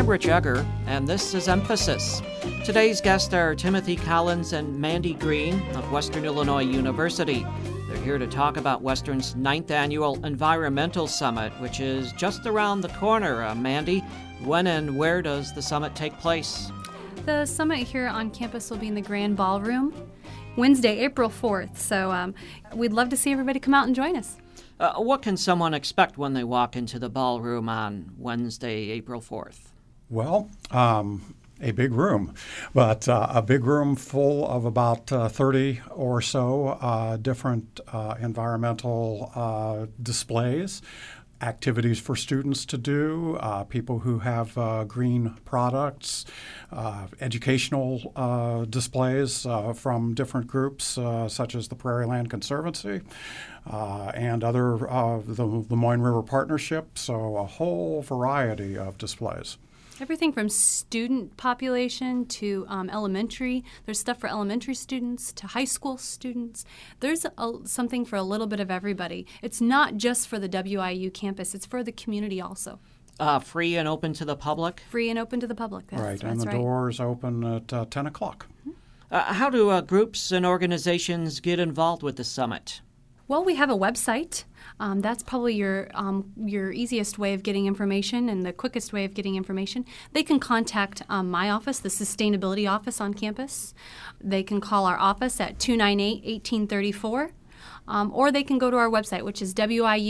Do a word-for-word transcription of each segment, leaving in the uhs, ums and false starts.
Rich Egger, and this is Emphasis. Today's guests are Timothy Collins and Mandy Green of Western Illinois University. They're here to talk about Western's ninth Annual Environmental Summit, which is just around the corner. Uh, Mandy, when and where does the summit take place? The summit here on campus will be in the Grand Ballroom, Wednesday, April fourth. So um, we'd love to see everybody come out and join us. Uh, what can someone expect when they walk into the ballroom on Wednesday, April fourth? Well, um, a big room, but uh, a big room full of about uh, thirty or so uh, different uh, environmental uh, displays, activities for students to do, uh, people who have uh, green products, uh, educational uh, displays uh, from different groups uh, such as the Prairie Land Conservancy uh, and other uh, the Lemoyne River Partnership, so a whole variety of displays. Everything from student population to um, elementary. There's stuff for elementary students to high school students. There's a, something for a little bit of everybody. It's not just for the W I U campus. It's for the community also. Uh, free and open to the public? Free and open to the public. That's, right, that's and the right. doors open at uh, ten o'clock. Uh, how do uh, groups and organizations get involved with the summit? Well, we have a website. Um, that's probably your um, your easiest way of getting information and the quickest way of getting information. They can contact um, my office, the Sustainability Office on campus. They can call our office at two nine eight, one eight three four, um, or they can go to our website, which is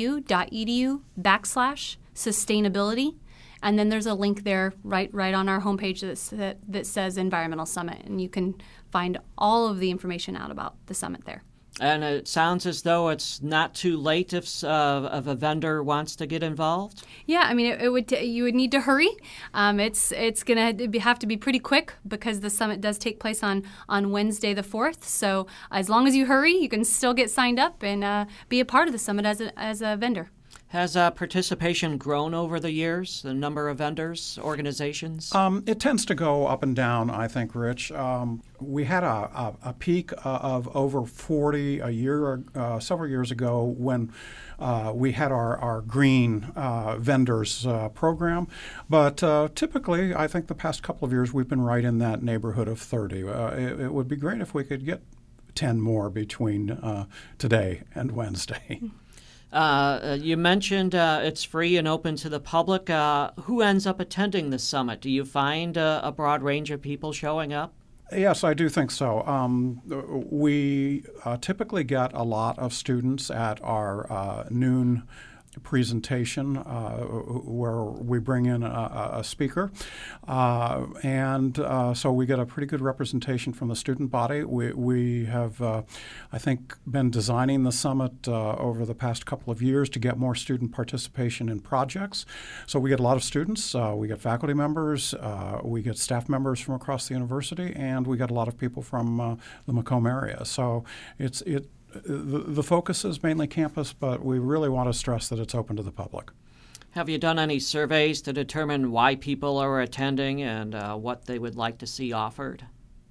wiu.edu backslash sustainability. And then there's a link there right right on our homepage that's, that, that says Environmental Summit, and you can find all of the information out about the summit there. And it sounds as though it's not too late if, uh, if a vendor wants to get involved. Yeah, I mean, it, it would t- you would need to hurry. Um, it's it's going to have to be pretty quick because the summit does take place on, on Wednesday the fourth. So as long as you hurry, you can still get signed up and uh, be a part of the summit as a, as a vendor. Has uh, participation grown over the years, the number of vendors, organizations? Um, it tends to go up and down, I think, Rich. Um, we had a, a, a peak uh, of over forty a year, uh, several years ago when uh, we had our, our green uh, vendors uh, program. But uh, typically, I think the past couple of years, we've been right in that neighborhood of thirty. Uh, it, it would be great if we could get ten more between uh, today and Wednesday. Uh, you mentioned uh, it's free and open to the public. Uh, who ends up attending the summit? Do you find uh, a broad range of people showing up? Yes, I do think so. Um, we uh, typically get a lot of students at our uh, noon presentation uh, where we bring in a, a speaker. Uh, and uh, so we get a pretty good representation from the student body. We, we have, uh, I think, been designing the summit uh, over the past couple of years to get more student participation in projects. So we get a lot of students. Uh, we get faculty members. Uh, we get staff members from across the university. And we get a lot of people from uh, the Macomb area. So it's it. The, the focus is mainly campus, but we really want to stress that it's open to the public. Have you done any surveys to determine why people are attending and uh, what they would like to see offered?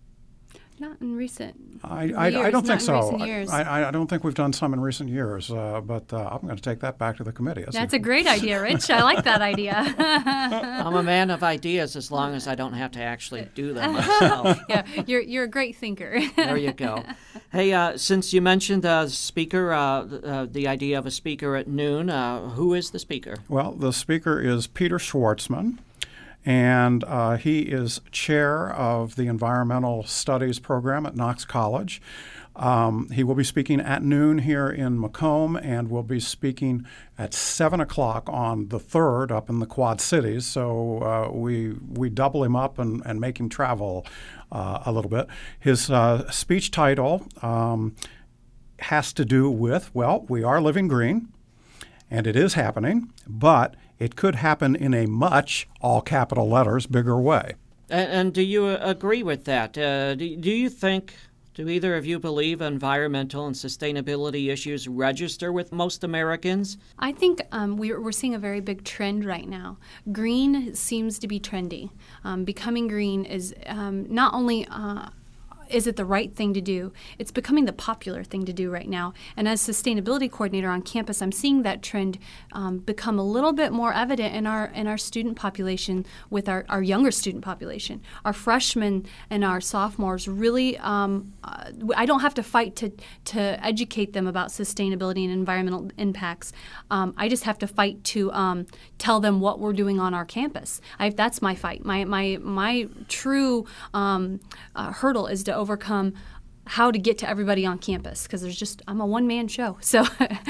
Not in recent I, years. I, I don't think Not so. in recent years. I, I don't think we've done some in recent years, uh, but uh, I'm going to take that back to the committee. That's, That's a great idea, Rich. I like that idea. I'm a man of ideas as long as I don't have to actually do them myself. Yeah, you're you're a great thinker. There you go. Hey, uh, since you mentioned the uh, speaker, uh, uh, the idea of a speaker at noon, uh, who is the speaker? Well, the speaker is Peter Schwartzman. And uh, he is chair of the Environmental Studies program at Knox College. Um, he will be speaking at noon here in Macomb and will be speaking at seven o'clock on the third up in the Quad Cities. So uh, we we double him up and, and make him travel uh, a little bit. His uh, speech title um, has to do with, well, we are living green, and it is happening, but it could happen in a much, all capital letters, bigger way. And, and do you agree with that? Uh, do, do you think, do either of you believe environmental and sustainability issues register with most Americans? I think um, we're, we're seeing a very big trend right now. Green seems to be trendy. Um, becoming green is um, not only uh, is it the right thing to do? It's becoming the popular thing to do right now. And as sustainability coordinator on campus, I'm seeing that trend um, become a little bit more evident in our in our student population, with our, our younger student population. Our freshmen and our sophomores really, um, uh, I don't have to fight to, to educate them about sustainability and environmental impacts. Um, I just have to fight to um, tell them what we're doing on our campus. I, that's my fight. My, my, my true um, uh, hurdle is to overcome how to get to everybody on campus, because there's just I'm a one-man show. So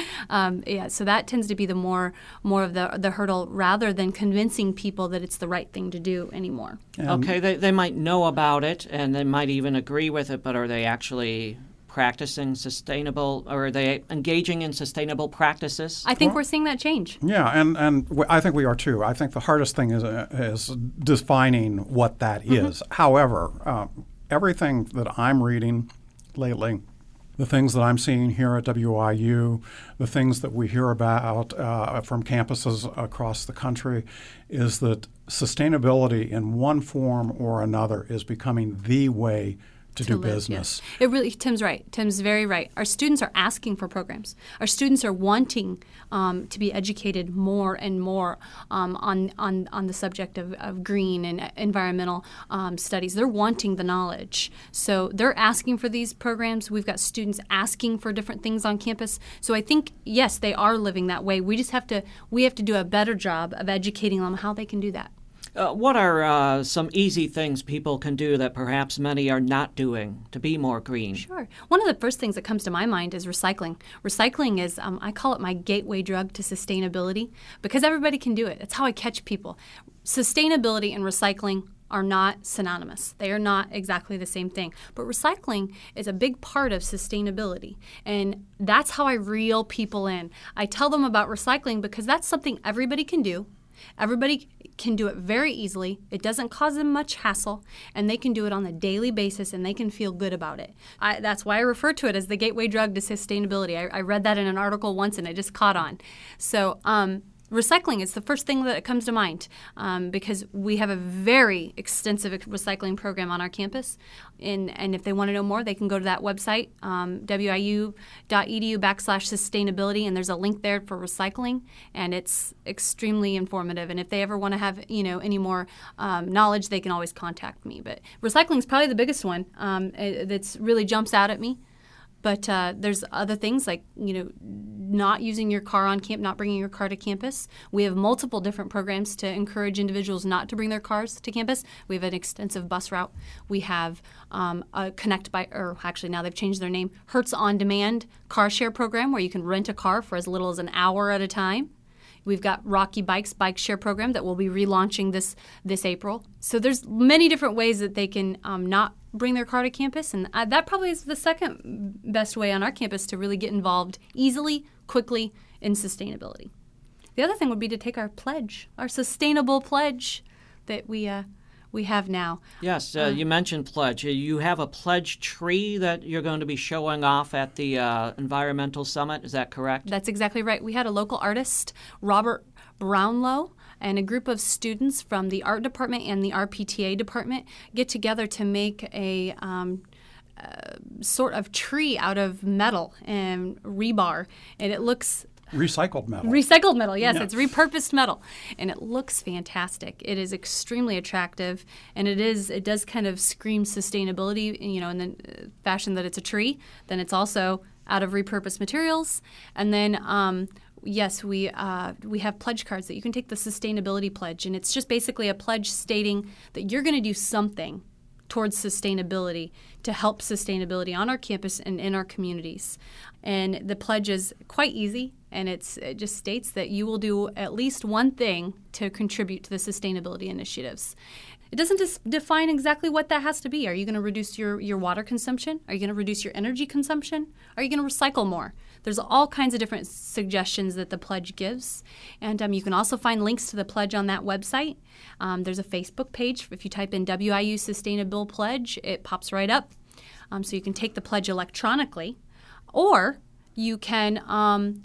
um, yeah, so that tends to be the more more of the the hurdle, rather than convincing people that it's the right thing to do anymore. Um, okay, they, they might know about it and they might even agree with it, but are they actually practicing sustainable, or are they engaging in sustainable practices? I think Well, we're seeing that change. Yeah, and, and w- I think we are too. I think the hardest thing is, uh, is defining what that Mm-hmm. is. However, uh, everything that I'm reading lately, the things that I'm seeing here at W I U, the things that we hear about uh, from campuses across the country, is that sustainability in one form or another is becoming the way to, to do live, business. yes. It really, Tim's right. Tim's very right. Our students are asking for programs. Our students are wanting um, to be educated more and more um, on, on on the subject of, of green and environmental um, studies. They're wanting the knowledge. So they're asking for these programs. We've got students asking for different things on campus. So I think, yes, they are living that way. We just have to we have to do a better job of educating them how they can do that. Uh, what are uh, some easy things people can do that perhaps many are not doing to be more green? Sure. One of the first things that comes to my mind is recycling. Recycling is, um, I call it my gateway drug to sustainability, because everybody can do it. It's how I catch people. Sustainability and recycling are not synonymous. They are not exactly the same thing. But recycling is a big part of sustainability. And that's how I reel people in. I tell them about recycling because that's something everybody can do. Everybody can do it very easily. It doesn't cause them much hassle, and they can do it on a daily basis, and they can feel good about it. I, that's why I refer to it as the gateway drug to sustainability. I, I read that in an article once, and it just caught on. So um, recycling is the first thing that comes to mind um, because we have a very extensive recycling program on our campus. And, and if they want to know more, they can go to that website, um, wiu.edu backslash sustainability, and there's a link there for recycling, and it's extremely informative. And if they ever want to have, you know, any more um, knowledge, they can always contact me. But recycling is probably the biggest one um, that's really jumps out at me. But uh, there's other things like, you know, not using your car on camp, not bringing your car to campus. We have multiple different programs to encourage individuals not to bring their cars to campus. We have an extensive bus route. We have um, a Connect by, or actually now they've changed their name, Hertz On Demand car share program, where you can rent a car for as little as an hour at a time. We've got Rocky Bikes bike share program that we'll be relaunching this this April. So there's many different ways that they can um, not bring their car to campus, and uh, that probably is the second best way on our campus to really get involved easily, quickly in sustainability. The other thing would be to take our pledge, our sustainable pledge that we uh, we have now. Yes, uh, you mentioned pledge. You have a pledge tree that you're going to be showing off at the uh, Environmental Summit. Is that correct? That's exactly right. We had a local artist, Robert Brownlow, and a group of students from the art department and the R P T A department get together to make a um, uh, sort of tree out of metal and rebar, and it looks Recycled metal. recycled metal. Yes, Yeah. it's repurposed metal, and it looks fantastic. It is extremely attractive, and it is it does kind of scream sustainability, you know, in the fashion that it's a tree. Then it's also out of repurposed materials, and then. Um, Yes, we uh, we have pledge cards that you can take the sustainability pledge, and it's just basically a pledge stating that you're going to do something towards sustainability to help sustainability on our campus and in our communities. And the pledge is quite easy, and it's it just states that you will do at least one thing to contribute to the sustainability initiatives. It doesn't dis- define exactly what that has to be. Are you going to reduce your, your water consumption? Are you going to reduce your energy consumption? Are you going to recycle more? There's all kinds of different suggestions that the pledge gives. And um, you can also find links to the pledge on that website. Um, there's a Facebook page. If you type in W I U Sustainable Pledge, it pops right up. Um, so you can take the pledge electronically, or you can um,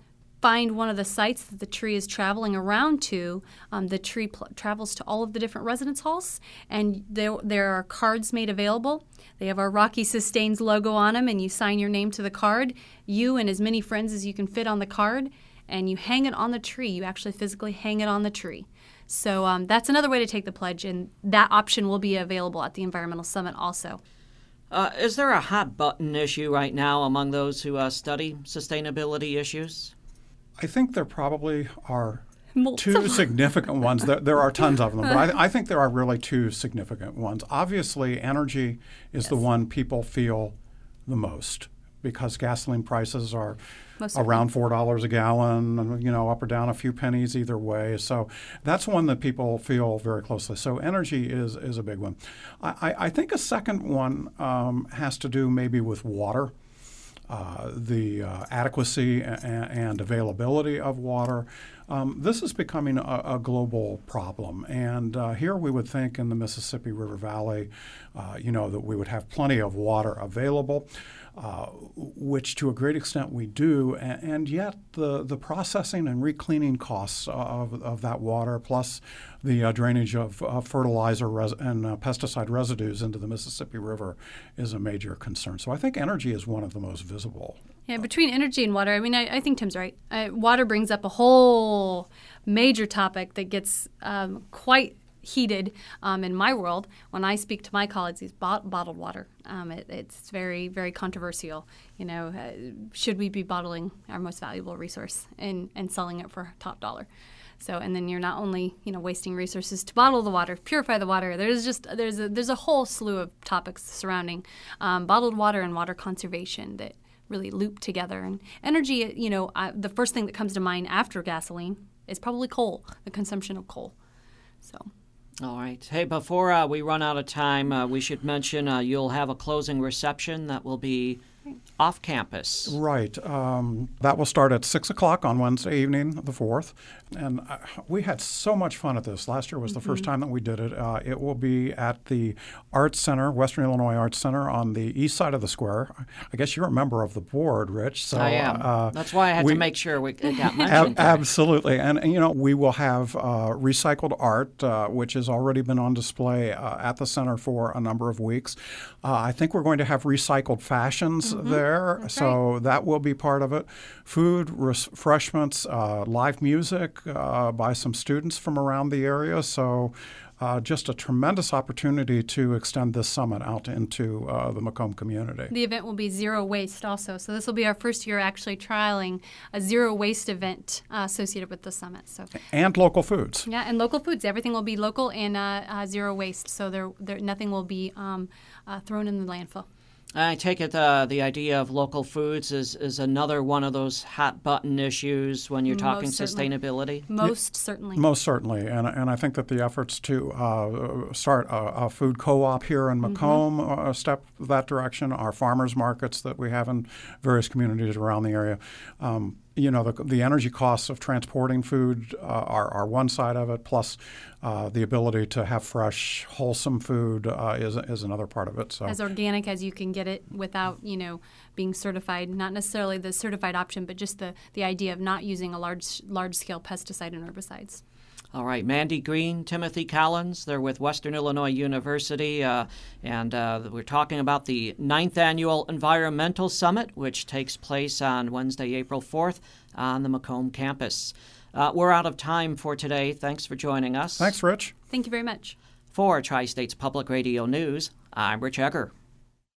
find one of the sites that the tree is traveling around to, um, the tree pl- travels to all of the different residence halls, and there there are cards made available. They have our Rocky Sustains logo on them, and you sign your name to the card, you and as many friends as you can fit on the card, and you hang it on the tree. You actually physically hang it on the tree. So um, that's another way to take the pledge, and that option will be available at the Environmental Summit also. Uh, is there a hot button issue right now among those who uh, study sustainability issues? I think there probably are Multiple. two significant ones. There, there are tons of them, but I, I think there are really two significant ones. Obviously, energy is Yes. the one people feel the most because gasoline prices are Most around four dollars a gallon, you know, up or down a few pennies either way. So that's one that people feel very closely. So energy is, is a big one. I, I think a second one um, has to do maybe with water. Uh, the uh, adequacy a- and availability of water. Um, this is becoming a, a global problem. And uh, here we would think in the Mississippi River Valley, uh, you know, that we would have plenty of water available, uh, which to a great extent we do. And, and yet the, the processing and recleaning costs of, of that water, plus the uh, drainage of uh, fertilizer res- and uh, pesticide residues into the Mississippi River is a major concern. So I think energy is one of the most visible. Yeah, between energy and water, I mean, I, I think Tim's right. Uh, water brings up a whole major topic that gets um, quite heated um, in my world. When I speak to my colleagues, it's bot- bottled water. Um, it, it's very, very controversial. You know, uh, should we be bottling our most valuable resource and, and selling it for top dollar? So, and then you're not only, you know, wasting resources to bottle the water, purify the water. There's just there's a there's a whole slew of topics surrounding um, bottled water and water conservation that really loop together. And energy, you know, uh, the first thing that comes to mind after gasoline is probably coal, the consumption of coal. So. All right. Hey, before uh, we run out of time, uh, we should mention uh, you'll have a closing reception that will be off campus. Right. Um, that will start at six o'clock on Wednesday evening, the fourth. And uh, we had so much fun at this. Last year was the mm-hmm. first time that we did it. Uh, it will be at the Arts Center, Western Illinois Arts Center on the east side of the square. I guess you're a member of the board, Rich. So, I am. Uh, That's why I had we, to make sure we it got mentioned. Ab- absolutely. And, and, you know, we will have uh, recycled art, uh, which has already been on display uh, at the center for a number of weeks. Uh, I think we're going to have recycled fashions mm-hmm. there. That's so right. that will be part of it. Food, refreshments, uh, live music uh, by some students from around the area. So uh, just a tremendous opportunity to extend this summit out into uh, the Macomb community. The event will be zero waste also. So this will be our first year actually trialing a zero waste event uh, associated with the summit. So And local foods. Yeah, and local foods. Everything will be local and uh, uh, zero waste. So there, there nothing will be um, uh, thrown in the landfill. I take it uh, the idea of local foods is, is another one of those hot button issues when you're talking Most certainly. sustainability? Most certainly. Most certainly. And, and I think that the efforts to uh, start a, a food co-op here in Macomb mm-hmm. uh, step that direction, our farmers markets that we have in various communities around the area. Um, you know, the, the energy costs of transporting food uh, are, are one side of it, plus uh, the ability to have fresh, wholesome food uh, is, is another part of it. So as organic as you can get it without, you know, being certified, not necessarily the certified option, but just the, the idea of not using a large, large-scale pesticide and herbicides. All right, Mandy Green, Timothy Collins, they're with Western Illinois University, uh, and uh, we're talking about the ninth Annual Environmental Summit, which takes place on Wednesday, April fourth on the Macomb campus. Uh, we're out of time for today. Thanks for joining us. Thanks, Rich. Thank you very much. For Tri-States Public Radio News, I'm Rich Egger.